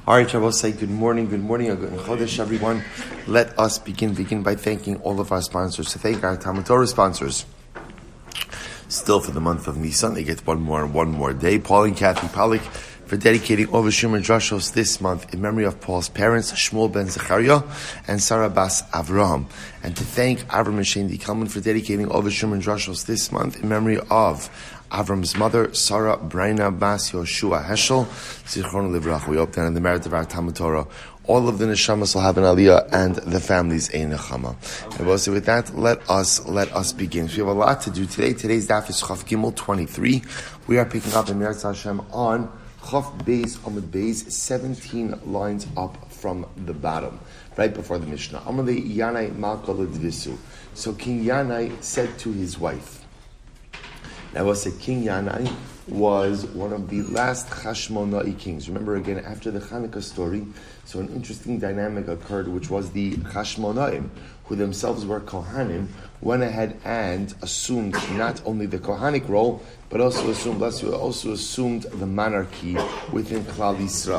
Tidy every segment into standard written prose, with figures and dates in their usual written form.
All right, Shabbos, say good morning, a good Chodesh, everyone. Let us begin by thanking all of our sponsors. To thank our Talmud Torah sponsors. Still for the month of Nisan, they get one more day. Paul and Kathy Pollack for dedicating all the Shumer Drashos this month in memory of Paul's parents, Shmuel ben Zechariah and Sarah Bas Avraham. And to thank Avram and Shane D. Kalman for dedicating all the Shumer Drashos this month in memory of Avram's mother, Sarah Braina Bas Yoshua Heschel, Zichron Livrach. We hope that in the merit of our Talmud Torah, all of the neshamas will have an aliyah and the families a nechama. And also with that, let us begin. So we have a lot to do today. Today's daf is Chaf Gimel 23. We are picking up in Meretz Hashem on Chaf Beis Amud Beis, 17 lines up from the bottom, right before the Mishnah. Amalei Yanai Malka L'Dvisu. So King Yanai said to his wife. Now, I said King Yanai was one of the last Chashmonai kings. Remember again, after the Chanukah story, so an interesting dynamic occurred, which was the Chashmonaim, who themselves were Kohanim, went ahead and assumed not only the Kohanic role, but also assumed the monarchy within Klal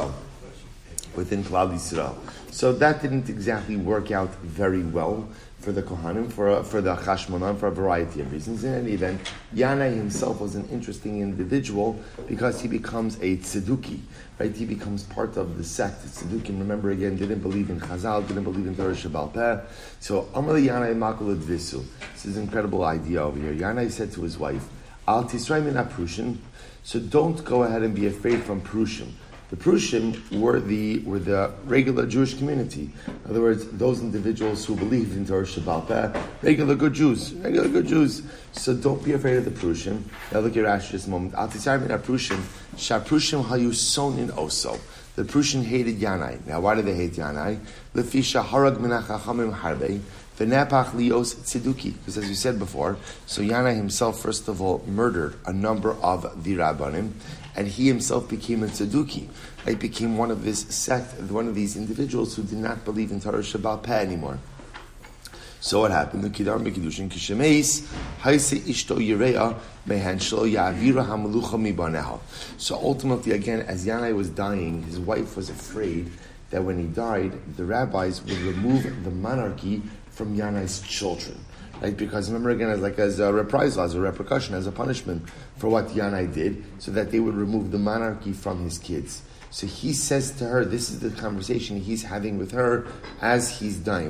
Yisrael. So that didn't exactly work out very well for the Kohanim, for the Chashmonaim, for a variety of reasons. In any event, Yanai himself was an interesting individual because he becomes a Tzeduki, right? He becomes part of the sect. Tzedukim, remember again, didn't believe in Chazal, didn't believe in Torah Shebaal Peh. So, Amalei Yanai Makol Advisu. This is an incredible idea over here. Yanai said to his wife, Al Tisray min Prushim, so don't go ahead and be afraid from Prushim. The Prushim were the regular Jewish community. In other words, those individuals who believed in Torah Shebaal Peh, regular good Jews. So don't be afraid of the Prushim. Now look at Rashi this moment. Al tisar min Prushim, shaprushim hayu sonin oso. The Prushim hated Yanai. Now why did they hate Yanai? Lefisha harag min hachachamim harbe. V'napach lios tzeduki. Because as we said before, so Yanai himself first of all murdered a number of the Rabbanim, and he himself became a tzeduki. He became one of this sect, one of these individuals who did not believe in Torah Shebaal Peh anymore. So what happened? The Kidar Mekidushin Kishemeis Haise Ishto Yereya Mehan Shlo Ya'avira Hamelucha Mibaneha. So ultimately, again, as Yanai was dying, his wife was afraid that when he died, the rabbis would remove the monarchy from Yanai's children. Right? Because remember again, as a reprisal, as a repercussion, as a punishment for what Yanai did, so that they would remove the monarchy from his kids. So he says to her, this is the conversation he's having with her as he's dying.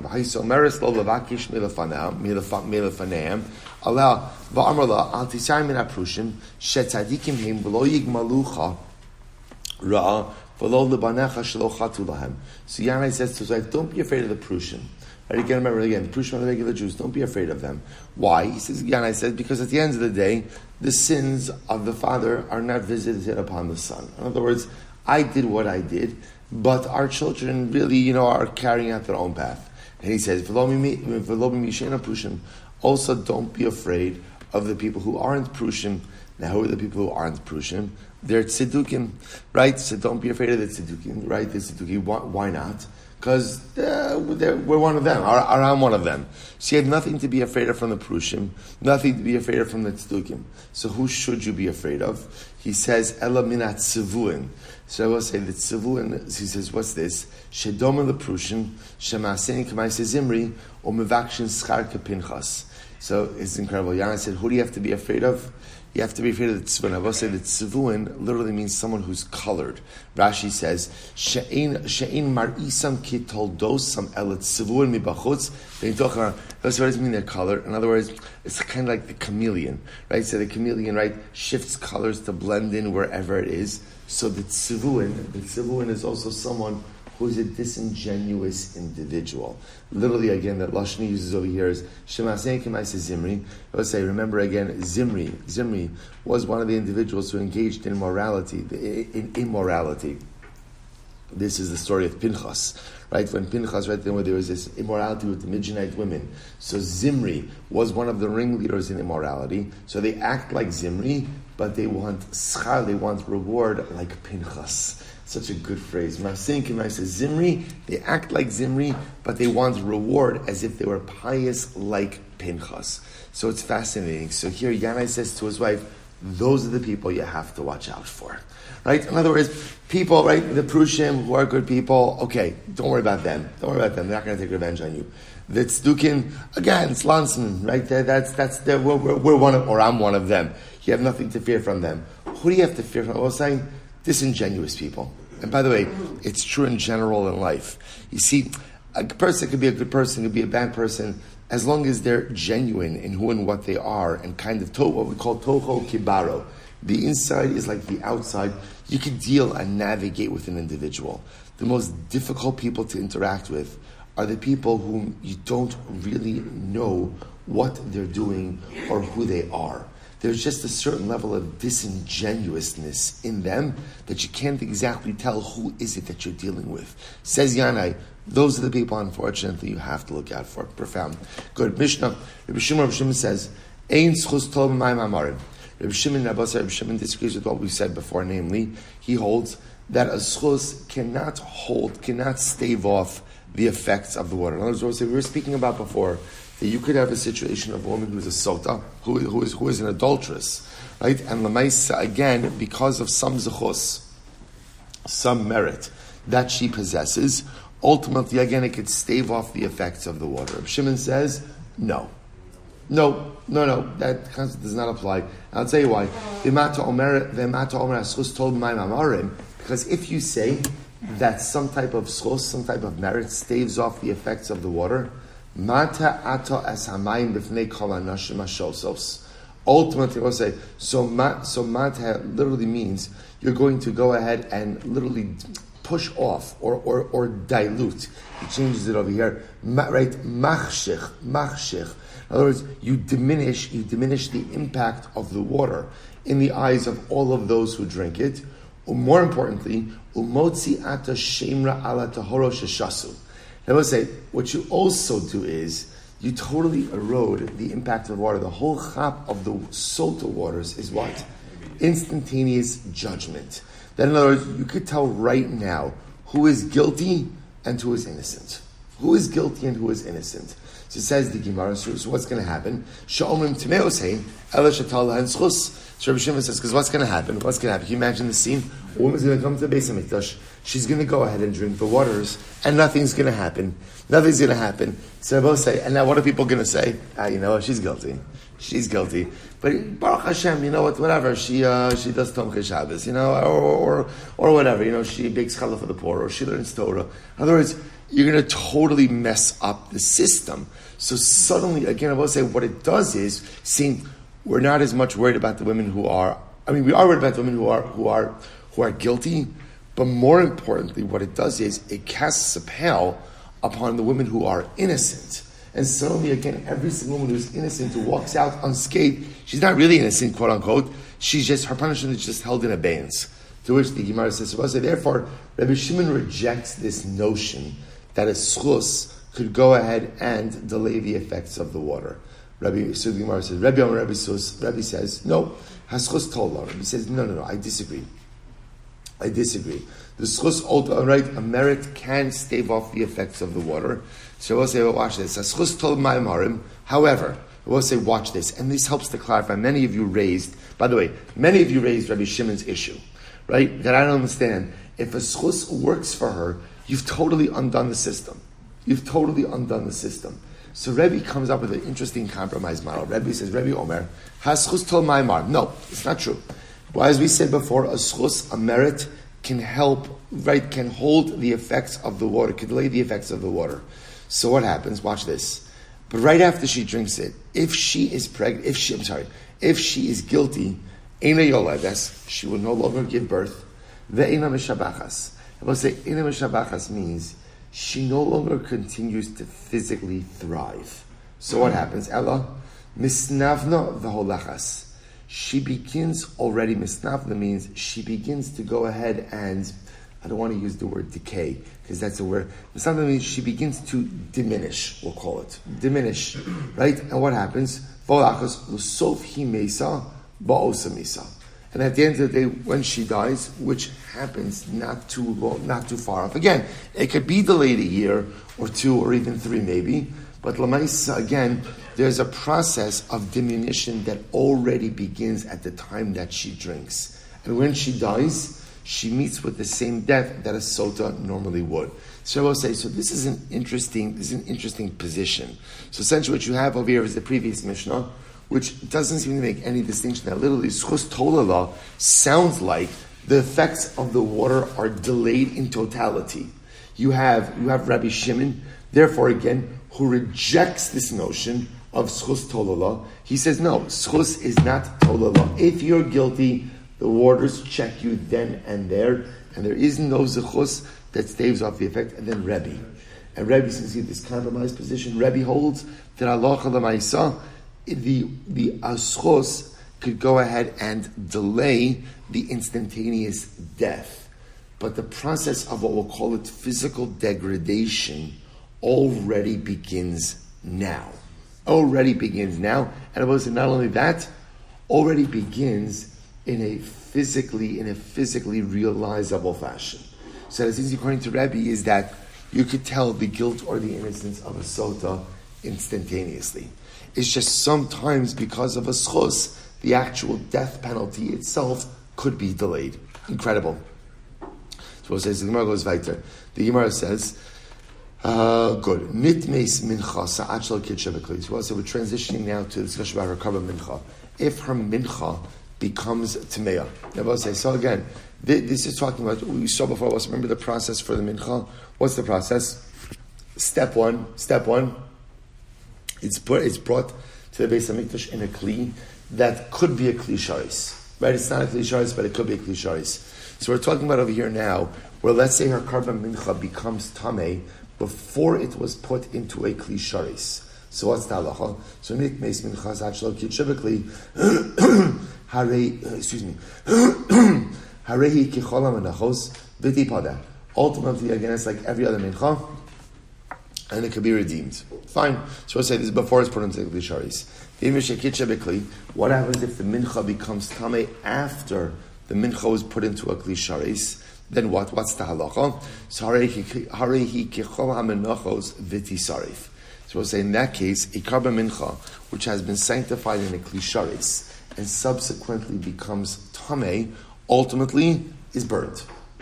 So Yanai says to his wife, don't be afraid of the Prushim. Right, again, remember again, the Prushim are the regular Jews. Don't be afraid of them. Why? He says, Yanai says, because at the end of the day, the sins of the father are not visited upon the son. In other words, I did what I did, but our children really, are carrying out their own path. And he says, also don't be afraid of the people who aren't Prushim. Now, who are the people who aren't Prushim? They're Tzedukim, right? So don't be afraid of the Tzedukim, right? The Tzedukim, why not? Because we're one of them, or I'm one of them. So you have nothing to be afraid of from the Prushim, nothing to be afraid of from the Tzedukim. So who should you be afraid of? He says, Ela minat tzevuin. So I will say that tzevuin, he says, what's this? Shedoma leprushim, shemaseni k'maise zimri, or mevakshin schar kepinchas. So it's incredible. Yanai said, who do you have to be afraid of? You have to be afraid of the tzevuin. I will say that tzevuin literally means someone who's colored. Rashi says, she'ein mar'isam kitoldosam elet tzevuin mibachutz. That's what does it mean, they're colored. In other words, it's kind of like the chameleon, right? So the chameleon, right, shifts colors to blend in wherever it is. So the tzevuin is also someone who is a disingenuous individual. Literally, again, that Lashon uses over here is Shemasei K'maise Zimri. I would say, remember again, Zimri was one of the individuals who engaged in immorality. This is the story of Pinchas, right? When Pinchas, right, there was this immorality with the Midianite women. So Zimri was one of the ringleaders in immorality. So they act like Zimri, but they want schar, they want reward like Pinchas. Such a good phrase. Zimri, they act like Zimri, but they want reward as if they were pious like Pinchas. So it's fascinating. So here Yanai says to his wife, those are the people you have to watch out for. Right? In other words, people, right, the Prushim who are good people, okay, don't worry about them. Don't worry about them. They're not going to take revenge on you. The Tzdukin, again, it's Lansman, right? We're one of, or I'm one of them. You have nothing to fear from them. Who do you have to fear from? I was saying, disingenuous people. And by the way, it's true in general in life. You see, a person could be a good person, could be a bad person, as long as they're genuine in who and what they are, and kind of what we call toho kibaro. The inside is like the outside. You can deal and navigate with an individual. The most difficult people to interact with are the people whom you don't really know what they're doing or who they are. There's just a certain level of disingenuousness in them that you can't exactly tell who is it that you're dealing with. Says Yanai, those are the people, unfortunately, you have to look out for. Profound. Good. Mishnah. Rabbi Shimon says, Ein schus tov b'mayim amarim. Rabbi Shimon disagrees with what we said before, namely, he holds that a schus cannot stave off the effects of the water. In other words, we were speaking about before that you could have a situation of a woman who is a sota, who is an adulteress, right? And lemaisa, again, because of some zechus, some merit that she possesses, ultimately, again, it could stave off the effects of the water. Rabbi Shimon says, no, that concept does not apply. And I'll tell you why. Because if you say that some type of schos, some type of merit staves off the effects of the water, ultimately, we'll say, so mata literally means you're going to go ahead and literally push off or dilute. He changes it over here. Right? Machshich. In other words, you diminish the impact of the water in the eyes of all of those who drink it. Or more importantly, umotzi ata shemra ala tahoro sheshasu. Now let's say, what you also do is, you totally erode the impact of water. The whole chap of the sota waters is what? Instantaneous judgment. Then in other words, you could tell right now who is guilty and who is innocent. Who is guilty and who is innocent. So it says the Gemara, so what's going to happen? Sha'omrim timeosein, ela shatala and schus. So Rabbi Shimon says, because what's going to happen? What's going to happen? Can you imagine the scene? A woman's going to come to the Beis HaMikdash. She's going to go ahead and drink the waters, and nothing's going to happen. Nothing's going to happen. So I both say, and now what are people going to say? You know what? She's guilty. She's guilty. But Baruch Hashem, you know what? Whatever. She does Tomchei Shabbos, you know, or whatever. You know, she bakes challah for the poor, or she learns Torah. In other words, you're going to totally mess up the system. So suddenly, again, I will say, what it does is, seeing we're not as much worried about the women who are. I mean, we are worried about the women who are guilty. But more importantly, what it does is it casts a pall upon the women who are innocent. And suddenly, again, every single woman who's innocent who walks out unscathed, she's not really innocent, quote unquote. She's just, her punishment is just held in abeyance. To which the Gemara says, so therefore, Rabbi Shimon rejects this notion that a schus could go ahead and delay the effects of the water. So the Gemara says, Rabbi says, no, haschus tola. Rabbi says, no, I disagree. The schus, right, a merit can stave off the effects of the water. So we'll say, watch this. Schus told my marim. However, we'll say, watch this. And this helps to clarify. Many of you raised Rabbi Shimon's issue, right? That I don't understand. If a schus works for her, you've totally undone the system. So Rebbe comes up with an interesting compromise model. Rebbe says, Rebbe Omer, haschus tol ma'amar. No, it's not true. Well, as we said before, a schus, a merit, can help, right, can hold the effects of the water, can delay the effects of the water. So what happens? Watch this. But right after she drinks it, if she is pregnant, if she is guilty, eina yoledes, she will no longer give birth. Ve'eina mishabachas. I will say, eina mishabachas means she no longer continues to physically thrive. So what happens? Ella, misnavna v'holachas. She begins already, misnavna means she begins to go ahead and, I don't want to use the word decay, because that's a word. Misnavna means she begins to diminish, we'll call it. Diminish, right? And what happens? V'holachas, l'sof hi mesa, ba'osa mesa. And at the end of the day, when she dies, which happens not too far off. Again, it could be delayed a year or two or even 3 maybe, But Lamaisa, again, there's a process of diminution that already begins at the time that she drinks. And when she dies, she meets with the same death that a sota normally would. So I will say, so this is an interesting position. So essentially what you have over here is the previous Mishnah, which doesn't seem to make any distinction. Now literally, Schus Tolala sounds like the effects of the water are delayed in totality. You have Rabbi Shimon, therefore again, who rejects this notion of Schus Tolala. He says, no, Schus is not Tolala. If you're guilty, the waters check you then and there is no Zechus that staves off the effect, and then Rebbe. And Rebbe, since he has this compromised position, Rebbe holds that Allah Lamaisa, the Aschos could go ahead and delay the instantaneous death. But the process of what we'll call it physical degradation already begins now. And I will say not only that, already begins in a physically realizable fashion. So as easy according to Rebbe is that you could tell the guilt or the innocence of a sota instantaneously. It's just sometimes because of a schos, the actual death penalty itself could be delayed. Incredible. So it says, the Gemara goes weiter. The Gemara says, good. Nitmeis mincha sa'at shel kitcha b'kli. So we're transitioning now to the discussion about her karban mincha. If her mincha becomes tmeya. So again, this is talking about, we saw before, remember the process for the mincha? What's the process? Step one, it's brought to the Beis HaMikdash in a kli that could be a kli sharis. Right? It's not a kli sharis, but it could be a kli sharis. So we're talking about over here now, where let's say her karban mincha becomes tameh before it was put into a kli sharis. So what's the halacha? So nitmeis mincha sa'at shel kitcha b'kli. Harehi kicholam anachos v'tipada. Ultimately, again, it's like every other mincha, and it could be redeemed. Fine. So we'll say this before it's put into the sharis. What happens if the mincha becomes tameh after the mincha was put into a kli sharis? Then what? What's the halacha? So harehi kichol hamenachos v'tisarif. So we'll say in that case, a karban mincha, which has been sanctified in a kli sharis, and subsequently becomes tameh, ultimately is burnt.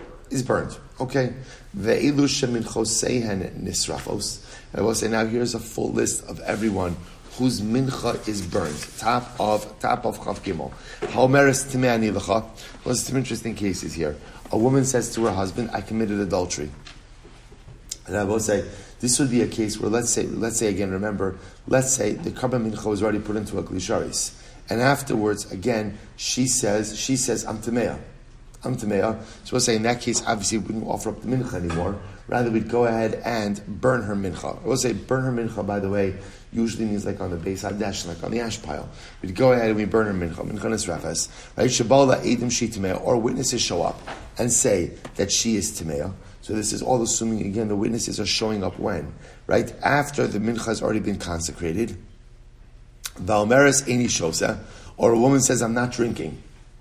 Okay? Ve'elu sheminchoseihen nisrafos. And I will say now here's a full list of everyone whose mincha is burnt. Top of Chav Gimel. Haomeres timei ani lecha. Well, some interesting cases here. A woman says to her husband, I committed adultery. And I will say, this would be a case where let's say again, remember, let's say the karban mincha was already put into a kli sharis. And afterwards, again, she says, I'm Tameya. So we'll say in that case, obviously we wouldn't offer up the mincha anymore. Rather, we'd go ahead and burn her mincha. We'll say burn her mincha, by the way, usually means like on the Beis Hadash, like on the ash pile. We'd go ahead and we burn her mincha nisrafas. Right? Shabala edim she Tameya, or witnesses show up and say that she is Tameya. So this is all assuming, again, the witnesses are showing up when? Right? After the mincha has already been consecrated. Valmeres eni shosa, or a woman says, I'm not drinking.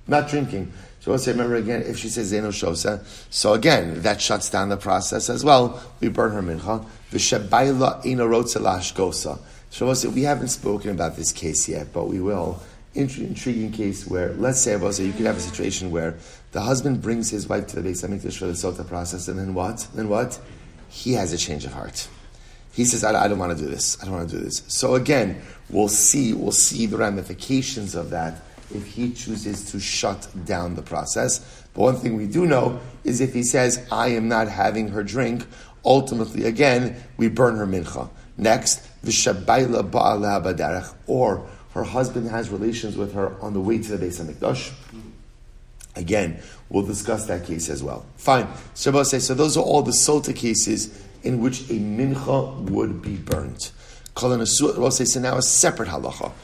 So let's say, remember again, if she says zeno shosa, so again, that shuts down the process as well. We burn her mincha. V'shebayla eno rotzelash gosa. So let's say, we haven't spoken about this case yet, but we will. Intriguing case where, let's say, you could have a situation where the husband brings his wife to the Beis HaMikdash for the sota process, and then what? He has a change of heart. He says, I don't want to do this. So again, we'll see the ramifications of that if he chooses to shut down the process. But one thing we do know is if he says, I am not having her drink, ultimately, again, we burn her mincha. Next, v'shabayla ba'ala baderech, or her husband has relations with her on the way to the Beis HaMikdash. Again, we'll discuss that case as well. Fine. So those are all the sota cases in which a mincha would be burnt. We'll say, so now a separate halacha.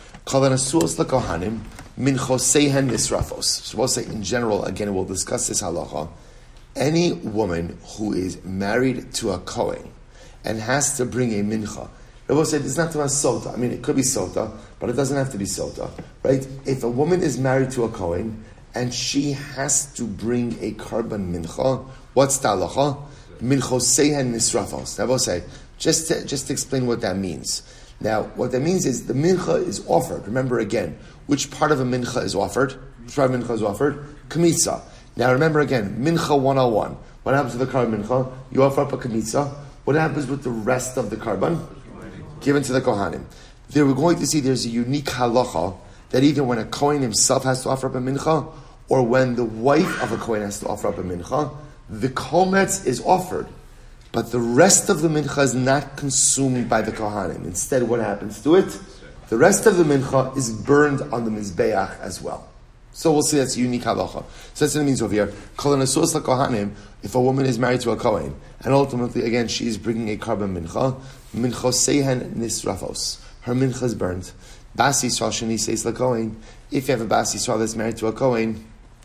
So we'll say, in general, again, we'll discuss this halacha. Any woman who is married to a kohen and has to bring a mincha, we'll say, it's not to a sota. I mean, it could be sota, but it doesn't have to be sota, right? If a woman is married to a kohen and she has to bring a karban mincha, what's the halacha? Minchoseihen nisrafos. I will say, Just to explain what that means. Now, what that means is the mincha is offered. Remember again, which part of a mincha is offered? Which part of mincha is offered? Kamitza. Now remember again, mincha 101. What happens to the carbon mincha? You offer up a kamitza. What happens with the rest of the carbon? Given to the kohanim. There we're going to see there's a unique halacha that either when a kohen himself has to offer up a mincha, or when the wife of a kohen has to offer up a mincha, the kometz is offered. But the rest of the mincha is not consumed by the kohanim. Instead, what happens to it? The rest of the mincha is burned on the mizbeach as well. So we'll see that's a unique halacha. So that's what it means over here. Kol nesuos lakohanim, if a woman is married to a kohen, and ultimately, again, she is bringing a carbon mincha, minchosehen nisrafos. Her mincha is burned. Bas Yisrael sheni says lakohen. If you have a Bas Yisrael that's married to a kohen,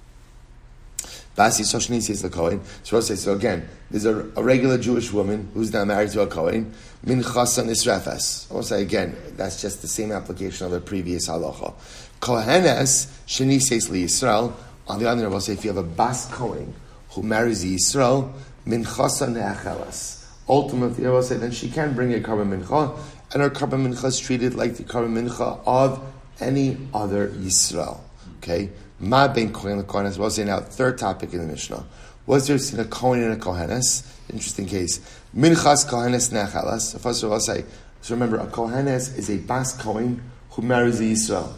Bas Yisrael sheni says lakohen. So again, there's a regular Jewish woman who's now married to a kohen. Minchasa nisrafes. I will say again, that's just the same application of the previous halacha. Kohenes sheni says Yisrael. On the other hand, I will say if you have a Bas Kohen who marries Yisrael, minchasa neachelas. Ultimately, I will say then she can bring a carbon mincha, and her carbon mincha is treated like the carbon mincha of any other Yisrael. Okay? Ma ben kohen lekohen, as well as say now, third topic in the Mishnah. Was there seen a kohen and a kohenes? Interesting case. Minchas kohenes neachelas. First of all, I'll say, so remember, a kohenes is a Bas Kohen who marries a Yisrael.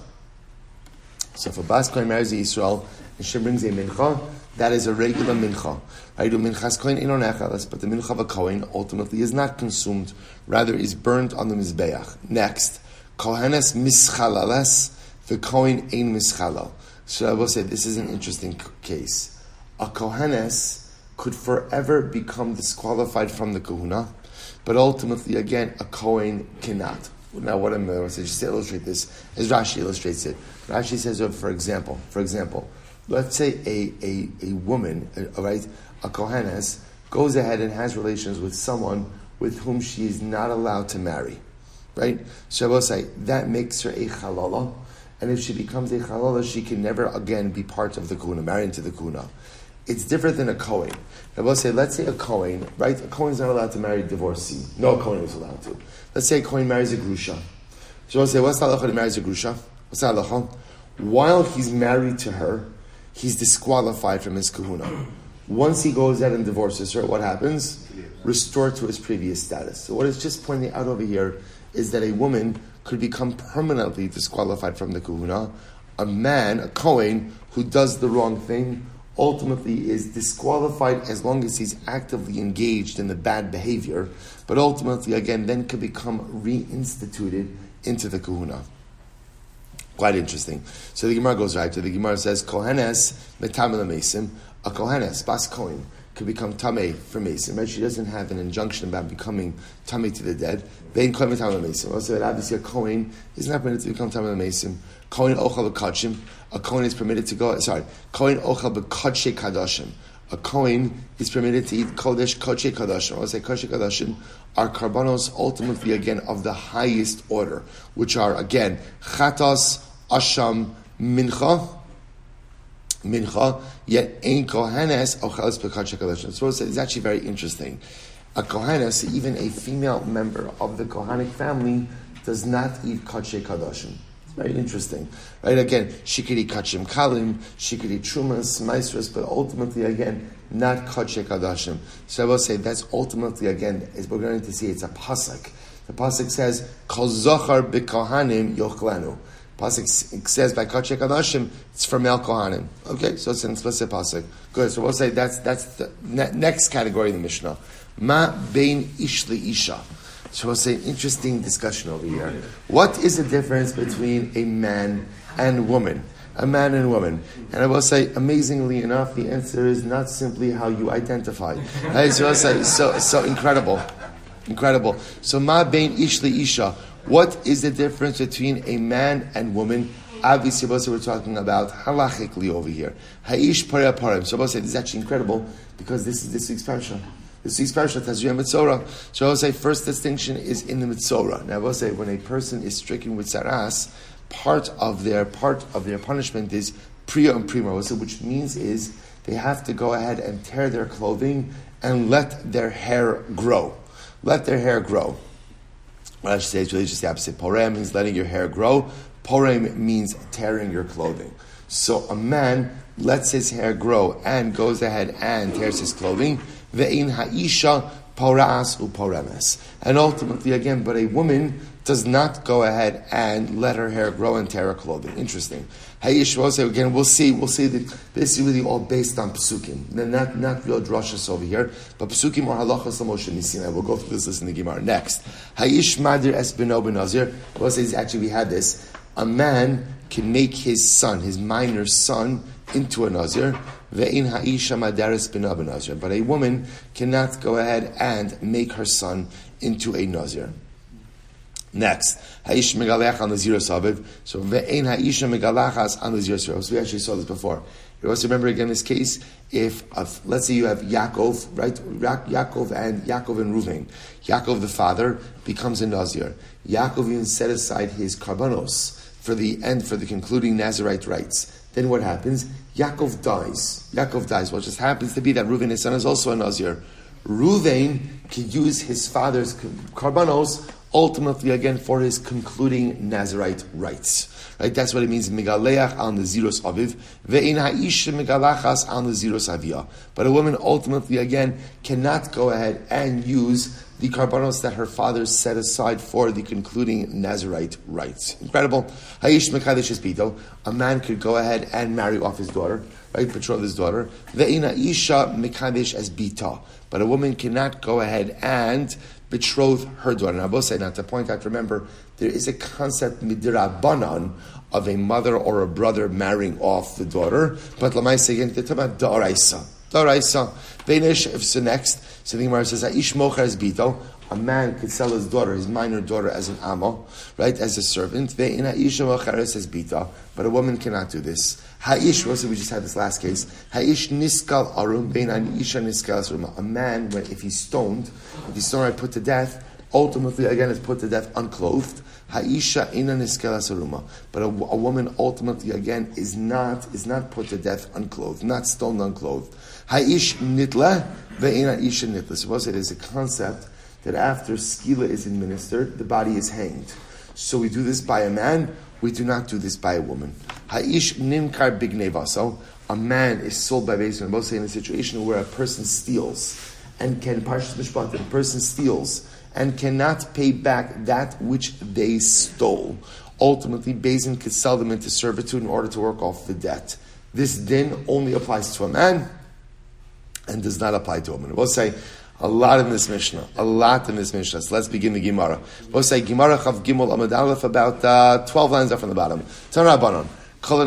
So if a Bas Kohen marries a Yisrael, and she brings a mincha, that is a regular mincha. Right? Minchas kohen ino neachelas, but the mincha of a kohen ultimately is not consumed, rather is burned on the mizbeach. Next, kohenes mischalalas, the kohen ein mischalal. So I will say this is an interesting case. A kohenes could forever become disqualified from the kahuna, but ultimately, again, a kohen cannot. Now, what I'm going to say, just to illustrate this, as Rashi illustrates it. Rashi says, for example, let's say a woman, right, a kohenes, goes ahead and has relations with someone with whom she is not allowed to marry, right? So I will say, that makes her a chalala, and if she becomes a chalala, she can never again be part of the kuna, marry into the kuna. It's different than a kohen. I will say, let's say a kohen, right? A kohen is not allowed to marry a divorcee. No kohen is allowed to. Let's say a kohen marries a grusha. So I'll say, what's the halacha that marries a grusha? What's the halacha? While he's married to her, he's disqualified from his kahuna. Once he goes out and divorces her, what happens? Restored to his previous status. So what it's just pointing out over here is that a woman could become permanently disqualified from the kahuna. A man, a kohen, who does the wrong thing, ultimately is disqualified as long as he's actively engaged in the bad behavior, but ultimately, again, then could become reinstituted into the kahuna. Quite interesting. So the Gemara goes right to the Gemara says, Kohenes metamel mesim, a Kohenes, Bas Kohen, could become tamei for Mason. Right? She doesn't have an injunction about becoming tamei to the dead. Vein Kohen metamel mesim. Also, obviously, a Kohen is not permitted to become tamei mesim. Kohen ochal b'kachim. A Kohen is permitted to go. Kohen ochal b'kachei kadashim. A Kohen is permitted to eat kodesh kachei kadashim. I'll say kachei kadashim are karbanos ultimately again of the highest order, which are again chatas, asham, mincha, yet ein kohenes ocheles b'kachei kadashim. So it's actually very interesting. A kohenes, even a female member of the Kohanic family, does not eat kachei kadashim. Very interesting, right? Again, she could eat kachim kalim, she could eat trumas, maestras, but ultimately, again, not kachei kadashim. So I will say that's ultimately, again, as we're going to see, it's a pasuk. The pasuk says, "Kol zochar b'kohanim yochlenu." Pasuk says by kachei kadashim, it's for male kohanim. Okay, so it's an explicit pasuk. Good. So we'll say that's the next category in the Mishnah. Ma bein ish li isha. So we'll say an interesting discussion over here. What is the difference between a man and woman? A man and woman. And I will say, amazingly enough, the answer is not simply how you identify. Right? So I'll say, so incredible. Incredible. So ma bein ish li isha. What is the difference between a man and woman? Obviously, we're talking about halachically over here. Ha'ish pareh parim. So we'll say, this is actually incredible because this is this week's parasha. This week's parasha, Tazria Mitzorah. So I will say, first distinction is in the Mitzorah. Now I will say, when a person is stricken with saras, part of their punishment is priya and prima, which means is they have to go ahead and tear their clothing and let their hair grow. let their hair grow. What I should say is really just the opposite. Porem means letting your hair grow. Porem means tearing your clothing. So a man lets his hair grow and goes ahead and tears his clothing. Ve'in ha'isha poras uporemes. And ultimately, again, but a woman does not go ahead and let her hair grow and tear her clothing. Interesting. Ha'ish will say, again, we'll see that this is really all based on psukim. Not real drashas over here, but psukim or halachas l'moshe nisim. We'll go through this list in the Gemara. Next. Ha'ish madir es beno benazir. We'll say, actually, we had this. A man can make his son, his minor son, into a nazir. Ve'in ha'isha madaris beno benazir. But a woman cannot go ahead and make her son into a nazir. Next, ha'ish megalech on the zero saviv. So ve'ein ha'isha megalachas on the zero saviv. So we actually saw this before. You also remember again this case. If let's say you have Yaakov, right? Yaakov and Reuven. Yaakov the father becomes a nazir. Yaakov even set aside his karbanos for the concluding Nazirite rites. Then what happens? Yaakov dies. Well, it just happens to be that Reuven, his son, is also a nazir. Reuven can use his father's karbanos ultimately again for his concluding Nazirite rites. Right? That's what it means, Megaleach al Naziros Aviv, Ve'in ha'ish megalachas al Naziros Aviyah. But a woman ultimately again cannot go ahead and use the karbanos that her father set aside for the concluding Nazirite rites. Incredible. Ha'ish mekadesh es bito. A man could go ahead and marry off his daughter, right? Betroth his daughter. Ve'in ha'isha mekadesh es bita. But a woman cannot go ahead and betroth her daughter. Now, both say, now to point out, remember, there is a concept midrabanan of a mother or a brother marrying off the daughter. But lamaisa again, they're talking about da'araisa. So next, so the Gemara says, Aish mocher es bito. A man could sell his daughter, his minor daughter, as an amo, right, as a servant. Ve'in ha'isha mocheres es bita. But a woman cannot do this. Ha'ish, we just had this last case. Ha'ish niskal arum bein ha'isha niskal arum. A man, if he's stoned, put to death, ultimately again is put to death unclothed. Ha'isha ina niskal asaruma. But a woman ultimately again is not put to death unclothed, not stoned unclothed. Ha'ish nitla ve'ina isha nitla. Suppose it is a concept that after skila is administered, the body is hanged. So we do this by a man, we do not do this by a woman. Ha'ish nimkar bignevaso. A man is sold by Beis Din. Both say in a situation where a person steals and a person steals and cannot pay back that which they stole. Ultimately, Beis Din could sell them into servitude in order to work off the debt. This din only applies to a man and does not apply to a woman. We'll say a lot in this Mishnah. So let's begin the Gemara. We'll say Gemara Chav Gimel Amud Aleph, about 12 lines up from the bottom. Tanrabanon. So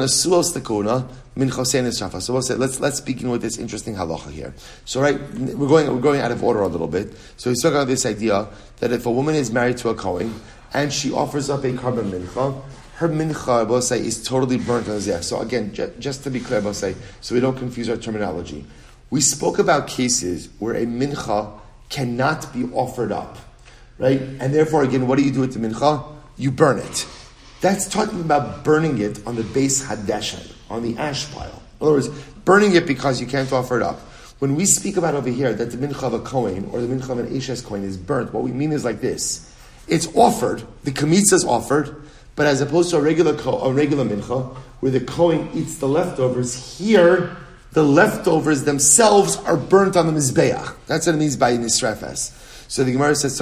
we'll say let's begin with this interesting halacha here. So right, we're going out of order a little bit. So he's talking about this idea that if a woman is married to a Kohen and she offers up a carbon mincha, her mincha, we'll say, is totally burnt on the zeh. So again, just to be clear, we'll say, so we don't confuse our terminology. We spoke about cases where a mincha cannot be offered up, right? And therefore, again, what do you do with the mincha? You burn it. That's talking about burning it on the base hadeshen, on the ash pile. In other words, burning it because you can't offer it up. When we speak about over here that the mincha of a kohen or the mincha of an eshes kohen is burnt, what we mean is like this. It's offered, the kamitza is offered, but as opposed to a regular mincha, where the kohen eats the leftovers, here, the leftovers themselves are burnt on the mizbeach. That's what it means by nisrefes. So the Gemara says,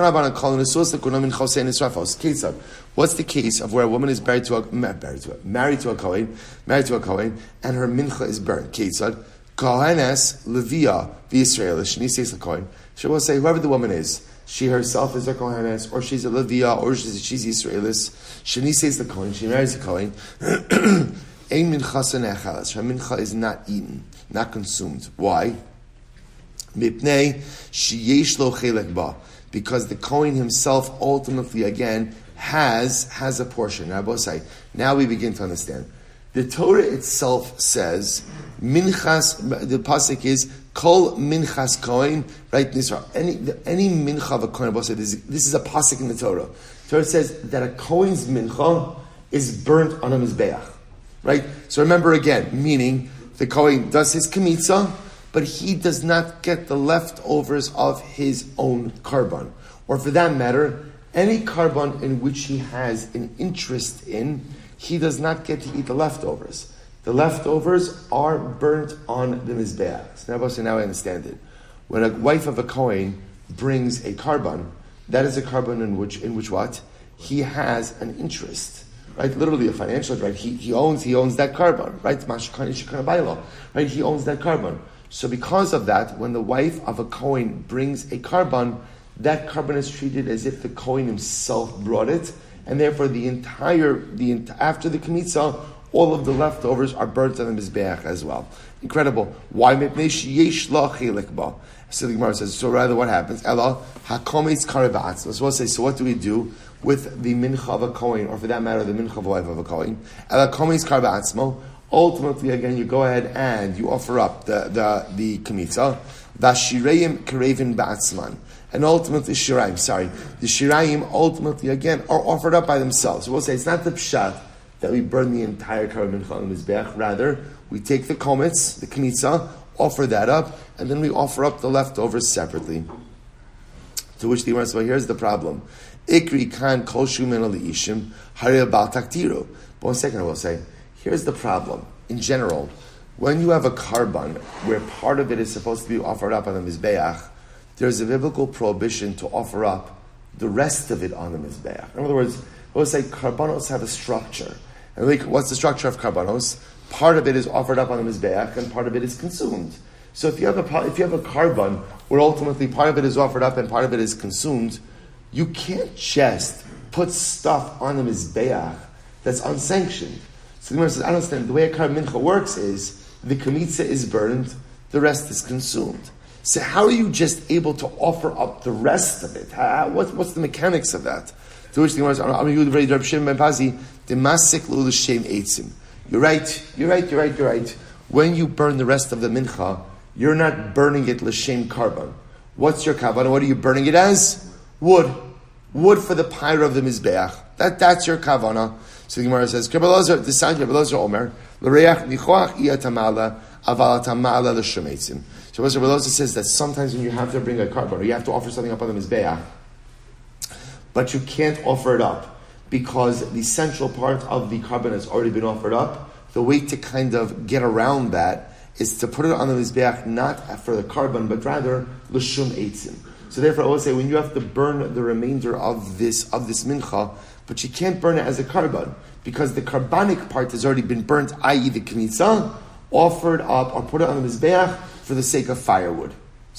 what's the case of where a woman is married to a kohen, and her mincha is burnt? Ketzad, kohenes levia v'Yisraelis shenises l'kohen. She will say, whoever the woman is, she herself is a kohenes, or she's a levia, or she's Yisraelis, shenises l'kohen. She marries a kohen. Ein mincha nechalas. Her mincha is not eaten, not consumed. Why? Mipnei sheyesh lo chelek ba, because the Kohen himself ultimately again has a portion. Now, now we begin to understand. The Torah itself says minchas. The pasuk is kol minchas Kohen. Right, any mincha of a Kohen. This is a pasuk in the Torah. The Torah says that a Kohen's mincha is burnt on a mizbeach. Right. So remember again, meaning the Kohen does his kamitza. but he does not get the leftovers of his own carbon. Or for that matter, any carbon in which he has an interest in, he does not get to eat the leftovers. The leftovers are burnt on the Mizbeach. So now I understand it. When a wife of a Kohen brings a carbon, that is a carbon in which what? He has an interest. Right? Literally a financial, right? He owns that carbon, right? Right? He owns that carbon. So because of that, when the wife of a Kohen brings a carbon, that carbon is treated as if the Kohen himself brought it, and therefore after the Kmitza, all of the leftovers are burnt on the Mizbeach as well. Incredible. Why? So the Gemara says, so rather what happens? So we'll say, so what do we do with the mincha of a Kohen, or for that matter, the mincha of a wife of a Kohen? Ultimately, again, you go ahead and you offer up the Kmitza, Vashireim Karevin Ba'atzman. And ultimately, the Shirayim ultimately, again, are offered up by themselves. So we'll say, it's not the Pshat that we burn the entire carbon mincha on the Mizbeach. Rather, we take the kometz, the kmitza, offer that up, and then we offer up the leftovers separately. To which the Gemara says, well, here's the problem. Ikri kan kol shumen ishim harei bal taktiru. But 1 second, I will say, here's the problem. In general, when you have a carbon where part of it is supposed to be offered up on the Mizbeach, there's a biblical prohibition to offer up the rest of it on the Mizbeach. In other words, we'll say karbanos have a structure. And what's the structure of karbanos? Part of it is offered up on the Mizbeach, and part of it is consumed. So if you have a carbon where ultimately part of it is offered up and part of it is consumed, you can't just put stuff on the Mizbeach that's unsanctioned. So the Gemara says, I understand, the way a carbon mincha works is the kmitza is burned, the rest is consumed. So how are you just able to offer up the rest of it? What's the mechanics of that? To which the Gemara says, You're right. When you burn the rest of the mincha, you're not burning it l'shem carbon. What's your kavanah? What are you burning it as? Wood. Wood for the pyre of the mizbeach. That's your kavanah. So the Gemara says, the sound of Rabbi Omer, l'reach nichoach iya tamala, aval tamala l'shemetzim. So Rabbi Elazar says that sometimes when you have to bring a carbon, or you have to offer something up on the mizbeach, but you can't offer it up because the central part of the carbon has already been offered up. The way to kind of get around that is to put it on the mizbeach not for the carbon, but rather l'shum eitzim. So therefore, I will say when you have to burn the remainder of this mincha, but you can't burn it as a carbon because the carbonic part has already been burnt, i.e., the kmitza, offered up or put it on the mizbeach for the sake of firewood.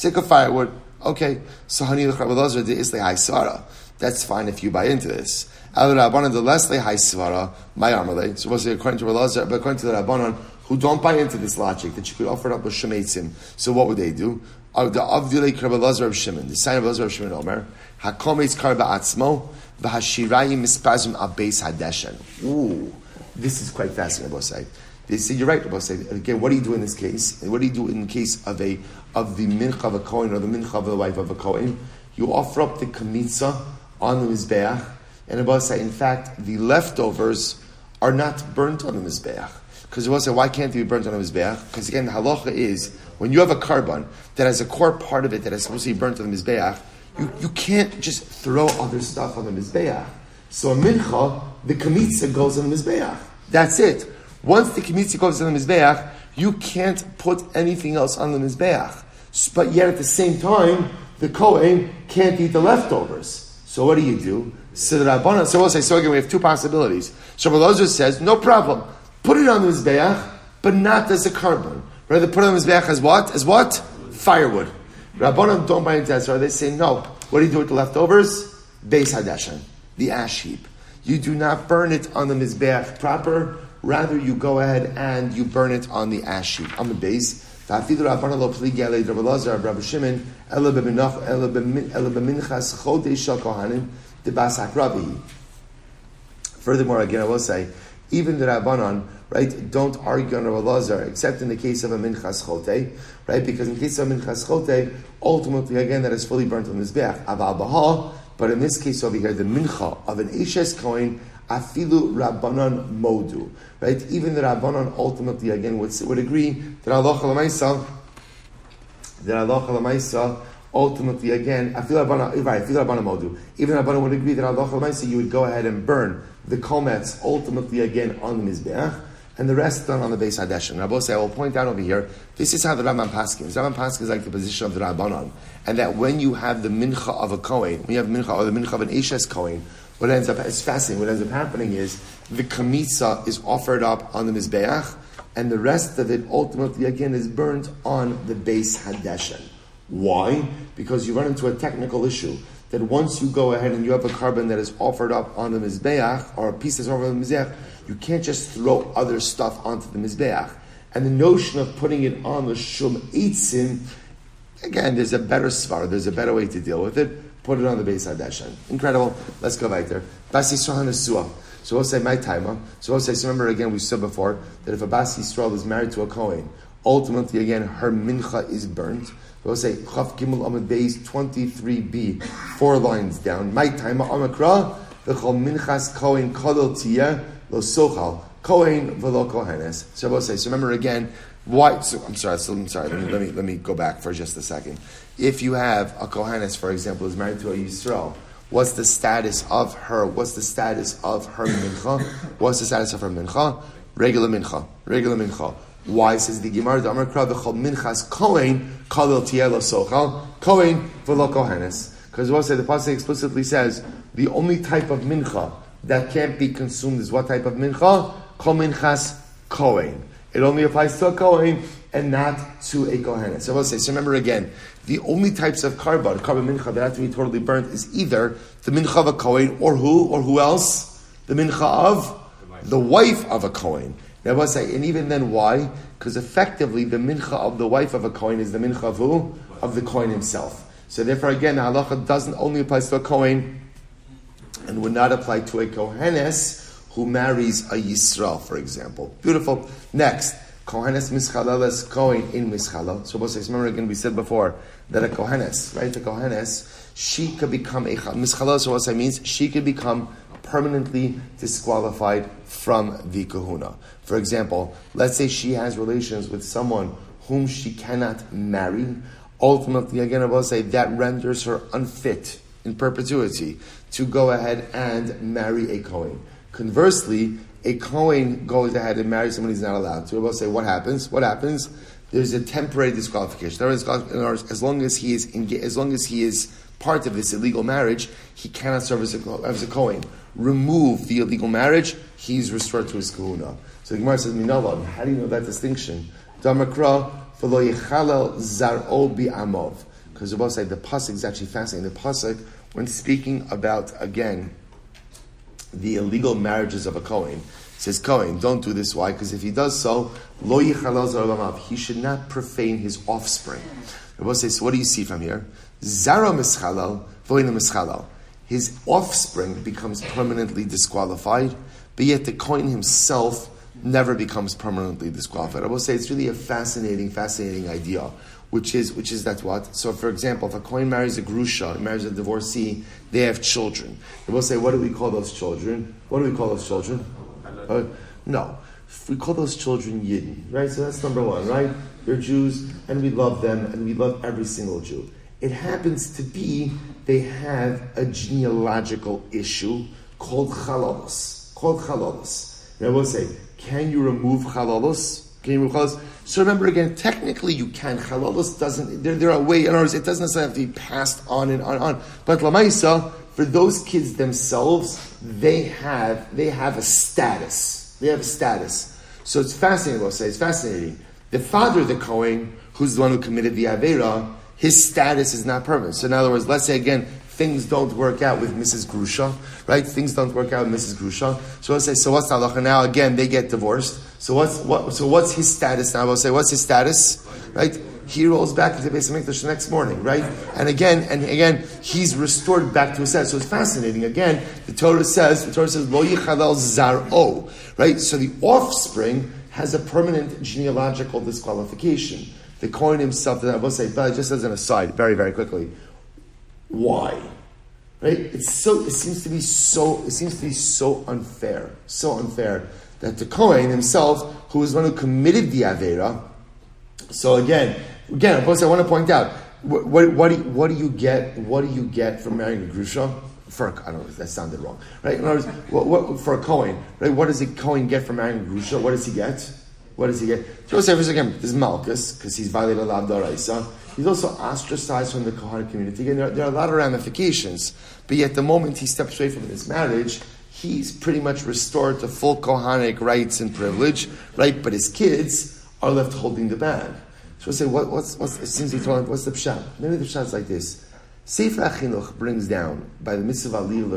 Okay. So hani l'charav Elazar de islei haisvara. That's fine if you buy into this. Al Rabbanan the lesle haisvara my amalei. So we'll say according to Elazar, but according to the Rabbanan who don't buy into this logic that you could offer it up with shemetzim. So what would they do? The Avdilei Karab Elazar of Shimon, the sign of Elazar of Shimon Omer, Hakometz Karba Atzmo, V'Hashirayim Mispazim Abeis Hadeshen. Ooh, this is quite fascinating, Rabbi say. They say, you're right, Rabbi say. Again, what do you do in this case? What do you do in the case of the mincha of a Kohen or the mincha of the wife of a Kohen? You offer up the kamitza on the Mizbeach, and Rabbi say, in fact, the leftovers are not burnt on the Mizbeach. Because Rabbi say, why can't they be burnt on the Mizbeach? Because again, the halacha is, when you have a carbon that has a core part of it that is supposed to be burnt on the Mizbeach, you can't just throw other stuff on the Mizbeach. So a mincha, the kamitza goes on the Mizbeach. That's it. Once the kamitza goes on the Mizbeach, you can't put anything else on the Mizbeach. But yet at the same time, the Kohen can't eat the leftovers. So what do? So the Rabbanan, so we'll say, so again, we have two possibilities. So Rabbi Elazar says, no problem. Put it on the Mizbeach, but not as a carbon. Rather, put it on the Mizbeach as what? As what? Firewood. Rabbanan don't buy into that, so they say, no. What do you do with the leftovers? Beis Hadeshen, the ash heap. You do not burn it on the Mizbeach proper, rather you go ahead and you burn it on the ash heap, on the base. Furthermore, again, I will say, even the Rabbanan, right, don't argue on Rabbi Elazar, except in the case of a minchas chote, right? Because in the case of a minchas chote, ultimately, again, that is fully burnt on the mizbeach. Aval bahal, but in this case over here, the mincha of an Eshes Kohen, afilu Rabbanan modu, right? Even the Rabbanan ultimately, again, would agree that halacha l'maisa, that halacha l'maisa ultimately again, even Rabbanan would agree that halacha l'maisa you would go ahead and burn the komets ultimately again on the mizbeach, and the rest done on the Beis Hadeshen. Rabbi say, I will point out over here, this is how the Rambam paskins. Rambam paskins is like the position of the Rabbanon, and that when you have the mincha of a Kohen, when you have mincha or the mincha of an Eshes Kohen, what ends up, it's fascinating, what ends up happening is the kamitza is offered up on the Mizbeach, and the rest of it ultimately again is burnt on the Beis Hadeshen. Why? Because you run into a technical issue that once you go ahead and you have a carbon that is offered up on the Mizbeach, or a piece that's offered on the Mizbeach, you can't just throw other stuff onto the Mizbeach. And the notion of putting it on the Shum Eitzim, again, there's a better svar, there's a better way to deal with it. Put it on the Beis Hadeshen. Incredible. Let's go weiter. Bas Yisrael Nesua. So we'll say my timer. So we'll say, so remember again, we said before that if a Bas Yisrael is married to a Kohen, ultimately again, her mincha is burnt. We'll say, Chaf Gimel Amud Beis 23b, 4 lines down. My timer, Amakra, V'chol minchas Kohen Kodol Tiyeh, Lo Sochal, Kohen V'lo Kohenes. So we'll say, so remember again, why? So, I'm sorry. Let me go back for just a second. If you have a Kohenes, for example, who's married to a Yisrael, what's the status of her? What's the status of her mincha? What's the status of her mincha? Regular mincha. Why says the Gemara? The Amar Krav v'chol minchas Kohen kadol tiyeh lo sochal Kohen v'lo Kohenes. Because what say the pasuk explicitly says the only type of mincha that can't be consumed is what type of mincha? Kol minchas Kohen. It only applies to a Kohen and not to a Kohenes. So I will say, so remember again, the only types of carbon mincha that have to be totally burnt is either the mincha of a Kohen or who else? The mincha of the wife of a Kohen. Now I will say, and even then why? Because effectively the mincha of the wife of a Kohen is the mincha of who? Of the Kohen himself. So therefore again, the halacha doesn't only apply to a Kohen and would not apply to a Kohenes who marries a Yisrael, for example. Beautiful. Next, Kohenes mischaleles Kohen in mischala. So we'll say, remember again, we said before that a Kohenes, right? The Kohenes, she could become a mischala. So what that means, she could become permanently disqualified from the kahuna. For example, let's say she has relations with someone whom she cannot marry. Ultimately, again, I will say that renders her unfit in perpetuity to go ahead and marry a Kohen. Conversely, a Kohen goes ahead and marries someone he's not allowed to. I will say, what happens? There's a temporary disqualification. As long as he is part of this illegal marriage, he cannot serve as a Kohen. Remove the illegal marriage, he's restored to his kahuna. So the Gemara says, Minalan, how do you know that distinction? Damakra v'lo yechalel zar'o bi'amov. Because the say the pasuk is actually fascinating. The pasuk, when speaking about again the illegal marriages of a Kohen, says Kohen, don't do this. Why? Because if he does so, lo yechalel zar'o bi'amov, he should not profane his offspring. The says, so what do you see from here? Zara mischalel v'oina mischalel. His offspring becomes permanently disqualified, but yet the Kohen himself never becomes permanently disqualified. I will say it's really a fascinating idea, which is that what? So for example, if a Kohen marries a grusha, marries a divorcee, they have children. I will say, what do we call those children? No. We call those children Yidden, right? So that's number one, right? They're Jews, and we love them, and we love every single Jew. It happens to be they have a genealogical issue called chalalos. And I will say, can you remove chalalos? So remember again, technically you can. Chalalos doesn't, there are ways, in other words, it doesn't necessarily have to be passed on and on. But lamaisa, for those kids themselves, they have a status. So it's fascinating, I will say, it's fascinating. The father of the Kohen, who's the one who committed the Avera, his status is not permanent. So in other words, let's say again, things don't work out with Mrs. Grusha, right? So let's say, so what's the halacha now? Again, they get divorced. So what's his status now? We'll say, what's his status? Right? He rolls back into Beis Hamikdash the next morning, right? And again, he's restored back to his status. So it's fascinating. Again, the Torah says, Lo yichalel zar'o, right? So the offspring has a permanent genealogical disqualification. The Kohen himself, I will say, but just as an aside, very, very quickly, why? Right? It seems to be so unfair that the Kohen himself, who is one who committed the Avera, so again, Again, I want to point out what do you get from marrying a grusha? I don't know, that sounded wrong, right? In other words, what for a Kohen, right? What does a Kohen get from marrying a grusha? What does he get? What does he get? Joseph, again, this is Malchus, because he's violated Lav Daraisa. He's also ostracized from the Kohen community. Again, there are a lot of ramifications, but yet the moment he steps away from his marriage, he's pretty much restored to full Kohanic rights and privilege, right? But his kids are left holding the bag. So I say, what's it seems he told him, what's the pshat? Maybe the pshat is like this. Sefer HaChinuch brings down by the mitzvah Aliyah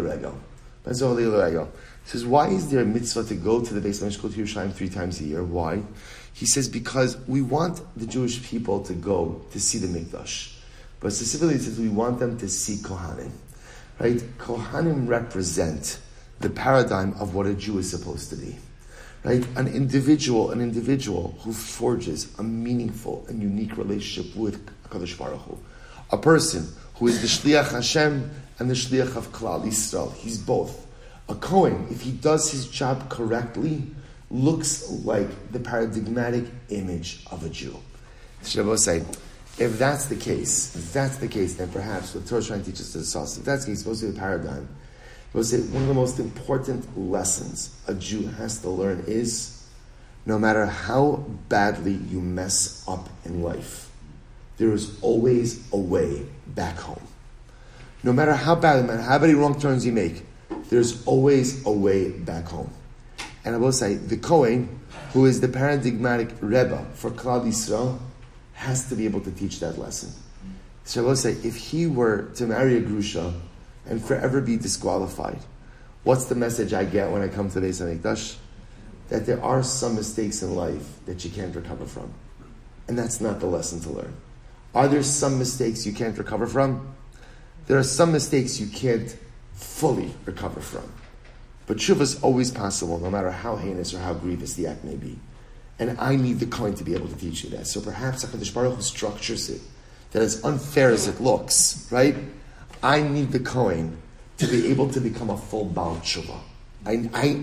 L'Regel. He says, why is there a mitzvah to go to the Beis Hamikdash, to Yerushalayim 3 times a year? Why? He says, because we want the Jewish people to go to see the Mikdash. But specifically, he says, we want them to see Kohanim. Right? Kohanim represent the paradigm of what a Jew is supposed to be. Right? An individual who forges a meaningful and unique relationship with HaKadosh Baruch Hu. A person who is the Shliach Hashem and the Shliach of Klal Yisrael. He's both. A Kohen, if he does his job correctly, looks like the paradigmatic image of a Jew. Shabbat say, if that's the case, then perhaps what Torah is trying to teach us is sauce. If that's the case, it's supposed to be the paradigm. We'll say one of the most important lessons a Jew has to learn is, no matter how badly you mess up in life, there is always a way back home. No matter how bad, no matter how many wrong turns you make, there's always a way back home. And I will say, the Kohen, who is the paradigmatic Rebbe for Klal Yisrael, has to be able to teach that lesson. So I will say, if he were to marry a grusha and forever be disqualified, what's the message I get when I come to Beis Hamikdash? That there are some mistakes in life that you can't recover from. And that's not the lesson to learn. Are there some mistakes you can't recover from? There are some mistakes you can't fully recover from. But tshuva is always possible, no matter how heinous or how grievous the act may be. And I need the Kohen to be able to teach you that. So perhaps HaKadosh Baruch Hu structures it, that as unfair as it looks, right? I need the Kohen to be able to become a full Baal Tshuva. I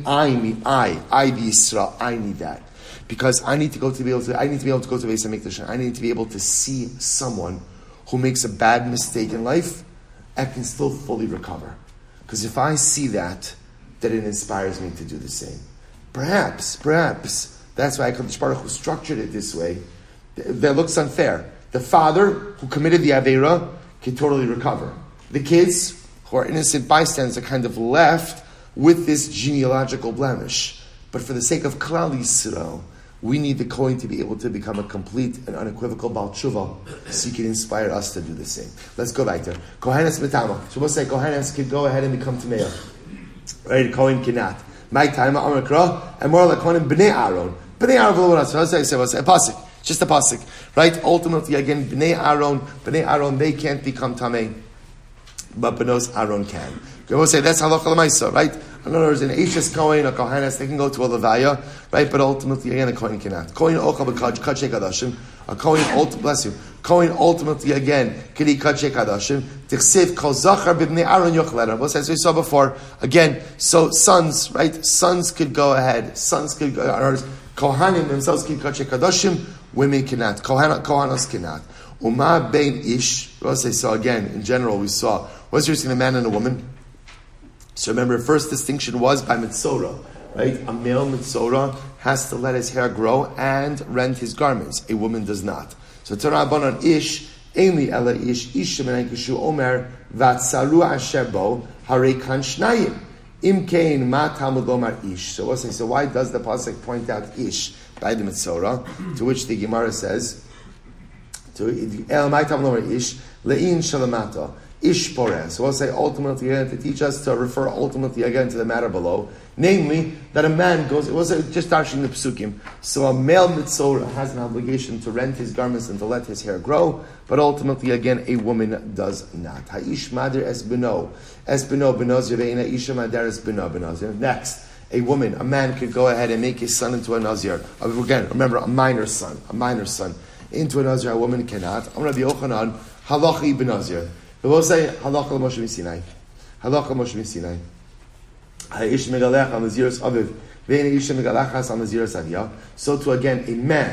the Yisrael, I need that. Because I need to be able to go to Beis Hamikdash, and I need to be able to see someone who makes a bad mistake in life and can still fully recover. Because if I see that, then it inspires me to do the same. Perhaps, that's why HaKadosh Baruch Hu structured it this way. That looks unfair. The father who committed the Aveira can totally recover. The kids who are innocent bystanders are kind of left with this genealogical blemish. But for the sake of Klal Yisrael, we need the Kohen to be able to become a complete and unequivocal Baal Tshuva, so he can inspire us to do the same. Let's go back there. Kohenes Metama. So we'll say Kohenes can go ahead and become Tameah. Right? Kohen cannot. My time, Amrakra, and more like Kohen Bnei Aaron. Bnei Aaron, so I'll say a pasuk. Just a pasuk. Right? Ultimately, again, Bnei Aaron, they can't become Tameh, but Benos Aaron can. We'll say that's halacha l'maisa, right? In other words, an Eishes Kohen or Kohenes, they can go to a levaya, right? But ultimately, again, a Kohen cannot. Kohen ochal b'kadshei kadashim. A Kohen, bless you. Kohen ultimately, again, can eat kadshei kadashim. Tichsiv kol zachar b'bnei Aaron yochel. As we saw before, again, so sons, right? Sons could go ahead. Kohanim themselves can eat kadshei kadashim. Women cannot. Kohanos cannot. Uma bein ish. We'll say, so again, in general, we saw, what's using a man and a woman? So remember, first distinction was by Mitzora, right? A male Mitzora has to let his hair grow and rend his garments. A woman does not. So Torah Abanon Ish, Ainli Ela Ish, Isha Menakishu Omer, Vatsaru Asherbo, Hare Kan Shnayim. Im Kain Ma Talmud Lomar Ish. So what's saying? So why does the pasuk point out Ish by the Mitzora? To which the Gemara says, El Ma Talmud Lomar Ish, Le'in Shalamata. Ish Poreh. So we'll say ultimately again to teach us to refer ultimately again to the matter below, namely that a man goes. It was just touching the psukim. So a male mitzora has an obligation to rent his garments and to let his hair grow, but ultimately again a woman does not. Ha'ish madir es beno benozir ve'ina isha madir es beno benozir. Next, a man could go ahead and make his son into a nazir. Again, remember a minor son into a nazir. A woman cannot. I'm Rabbi Yochanan halachi benazir. We will say halacha l'Moshe Sinai. Halacha Moshe Sinai. Ha'ish megalech al naziros aviv ve'en ish megalachas al naziros aviyah. So to again a man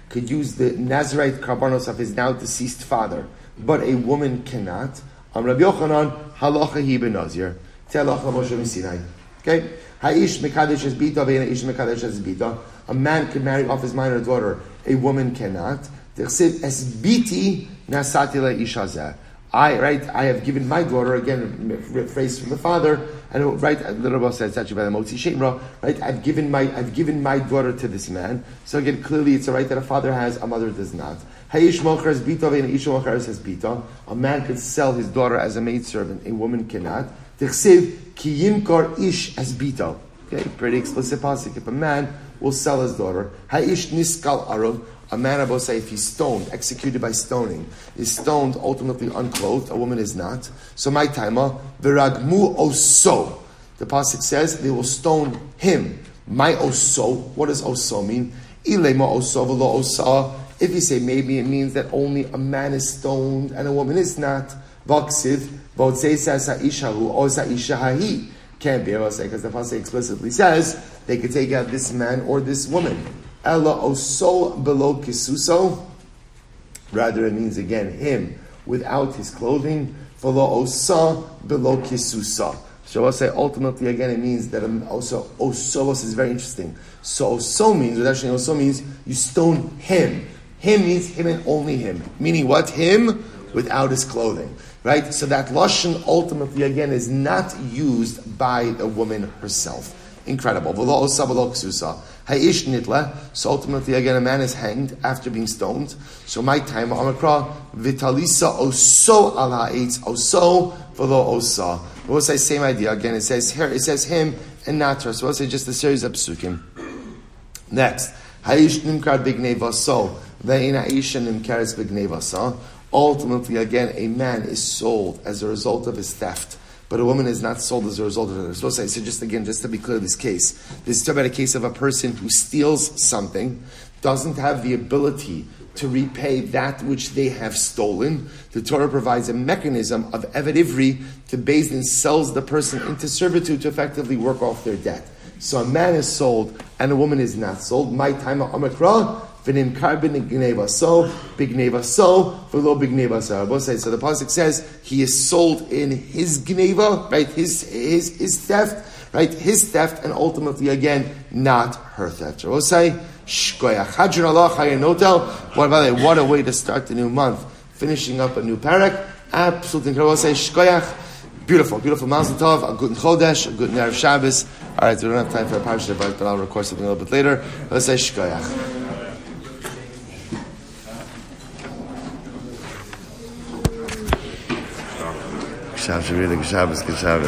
could use the Nazarite karbanos of his now deceased father, but a woman cannot. Rabbi Yochanan, halacha hi benazir. Telach Moshe Sinai. Okay? Ha'ish mekadesh es bita, ve'ha'ish mekadesh es bita. A man can marry off his minor daughter. A woman cannot. T'chsiv es biti nasati le'isha zeh. I have given my daughter, again, phrase from the father, and right, the Rebbe says, it's actually by the Motzi Shemra, right, I've given my daughter to this man. So again, clearly it's a right that a father has, a mother does not. Ha'ish mocher es bita, ve'ha'ish mocher es bita. A man could sell his daughter as a maidservant, a woman cannot. T'chsiv ki yimkar ish as bita. Okay, pretty explicit pasuk. If a man will sell his daughter, ha'ish niskal arav, a man, Abba say, if he's stoned, executed by stoning, is stoned ultimately unclothed, a woman is not. So my timer, viragmu oso. The pasuk says they will stone him. My oso. What does oso mean? Ilema oso v'lo osa. If you say maybe it means that only a man is stoned and a woman is not. Vaksiv v'otzeisa sa'ishahu o sa'ishahahi. Can't be able to say because the pasuk explicitly says they could take out this man or this woman. Ella oso below kisuso. Rather, it means again him without his clothing. V'lo osa below kisusa. So I'll say ultimately again it means that also osos is very interesting. So oso means, what actually oso means, you stone him. Him means him and only him. Meaning what? Him without his clothing. Right? So that lashon ultimately again is not used by the woman herself. Incredible. V'lo osa below kisusa. Ha'ish nitle. So ultimately again a man is hanged after being stoned. So my time Amakra Vitalisa oso al ha'etz oso v'lo osa. We'll say same idea again. It says here. It says him and not her. So we'll say just a series of psukim. Next, ha'ish nimkar bignei vaso ve'in ha'isha nimkares bignei vasa. Ultimately, again, a man is sold as a result of his theft, but a woman is not sold as a result of it. So just to be clear, this case is about a case of a person who steals something, doesn't have the ability to repay that which they have stolen. The Torah provides a mechanism of Evet Ivri to Beis Din sells the person into servitude to effectively work off their debt. So a man is sold and a woman is not sold. My time of Amakra, v'nim karbin gneva so, bigneva so, v'lo bigneva so. So the pasuk says he is sold in his gneva, right? His theft, right? His theft, and ultimately again not her theft. So we'll say shkoyach hadron Allah chayenotel. What about it? What a way to start the new month, finishing up a new parak. Absolutely incredible. We'll say shkoyach. Beautiful, beautiful Mazel Tov, a good Chodesh, a good Erev Shabbos. All right, so we don't have time for a parasha, but I'll record something a little bit later. Let's say shkoyach. Shabbos, Shabbos, Shabbos.